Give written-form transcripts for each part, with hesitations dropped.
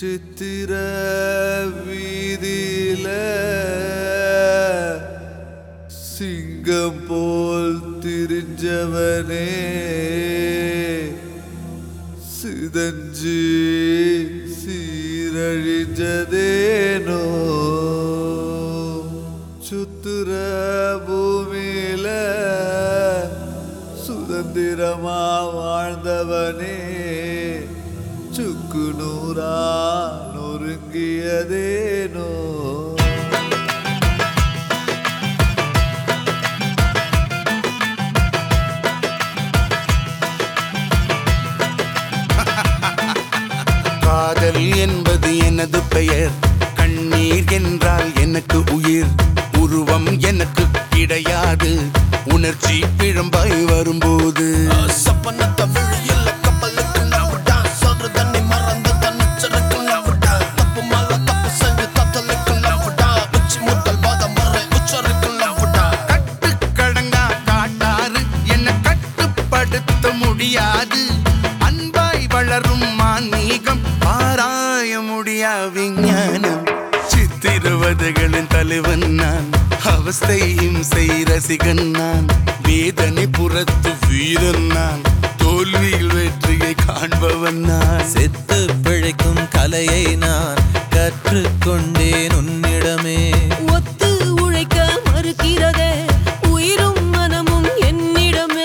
சித்திர வீதியில சிங்கம் போல் திரிஞ்சவனே சிதஞ்சி சீரழிஞ்சதேனோ சுத்துற பூமியில சுதந்திரமா வாழ்ந்தவனே சுக்கு நூறா நொறுங்கியதேனோ காதல் என்பது எனது பெயர், கண்ணீர் என்றால் எனக்கு உயிர், உருவம் எனக்கு கிடையாது, உணர்ச்சி பிழம்பாய் வரும்போது கட்டுக்கடங்கா காட்டாறு என்னை கட்டுப்படுத்த முடியாது, அன்பாய் வளரும் மான்மீகம் ஆராய முடியா விஞ்ஞானம். சித்திரவதைகளின் தலைவன் நான், அவஸ்தை இம்சை ரசிகன் நான், வேதனை புறத்து வீரன் நான், தோல்வியில் வெற்றியை காண்பவன் நான். செத்து பிழைக்கும் கலையை நான் கற்றுக்கொண்டேன் உன்னிடமே. ஒத்து உழைக்க மறுக்கிறதே உயிரும் மனமும் என்னிடமே.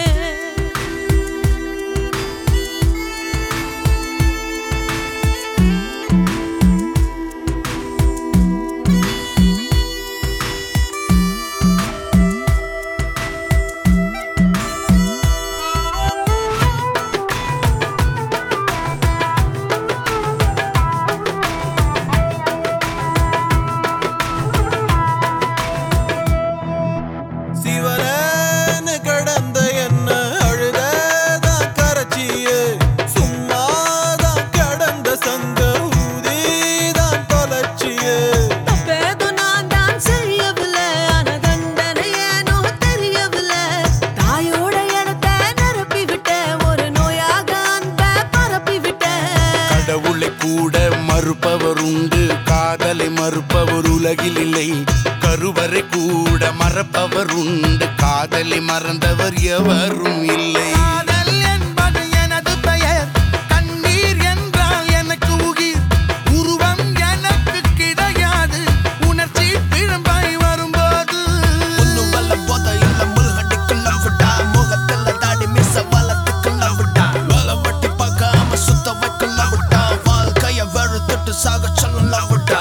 சிவனேன்னு கடந்த என்ன அழுததான் கரைச்சியே, சும்மாதான் கடந்த சங்க ஊதிதான் தொலைச்சியே. தப்பேதும் நான் தான் செய்யவில்லை, ஆனா தண்டனை ஏனோ தெரியவில்லை. தாயோட இடத்தை நிரப்பி விட்டேன், ஒரு நோயாக அன்பை பரப்பி விட்டேன். கடவுளை கூட மறுப்பவர் உண்டு, காதலை மறுப்பவர் உலகில் இல்லை, கருவறை கூட மறப்பவர் உண்டு, காதலை மறந்தவர் எவரும் இல்லை. காதல் என்பது எனது பெயர், கண்ணீர் என்றால் எனக்கு உயிர், உருவம் எனக்கு கிடையாது, உணர்ச்சி பிழம்பாய் வரும்போது சாக சொல்லலாம் விட்டா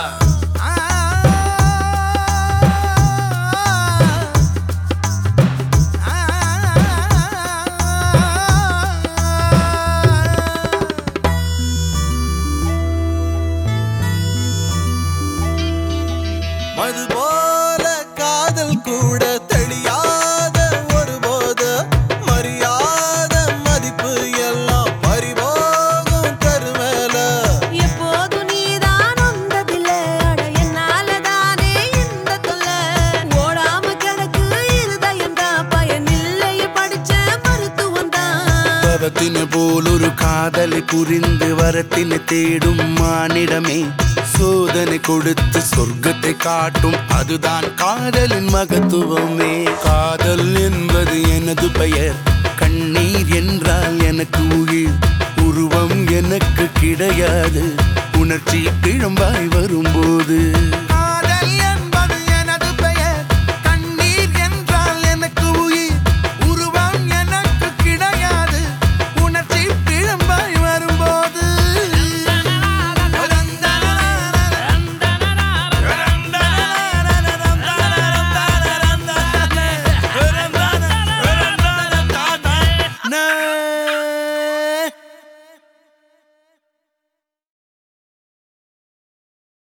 மது போல காதல் கூட தெளியாத ஒரு போத, மரியாத மதிப்பு எல்லாம் பறிபோகும் கருமேல. எப்போதும் நீதான் வந்ததில்லை, அட என்னால தானே இந்த தொல்லை. ஓடாம கிடக்கு இருதயம் தான், பயனில்லை படிச்ச மருத்துவம் தான். பரத்தின போல் ஒரு காதலை புரிந்து வரத்தினை தேடும் மானிடமே, சோதனை கொடுத்து சொர்க்கத்தை காட்டும், அதுதான் காதலின் மகத்துவமே. காதல் என்பது எனது பெயர், கண்ணீர் என்றால் எனக்கு உயிர், உருவம் எனக்கு கிடையாது, உணர்ச்சி பிழம்பாய் வரும்போது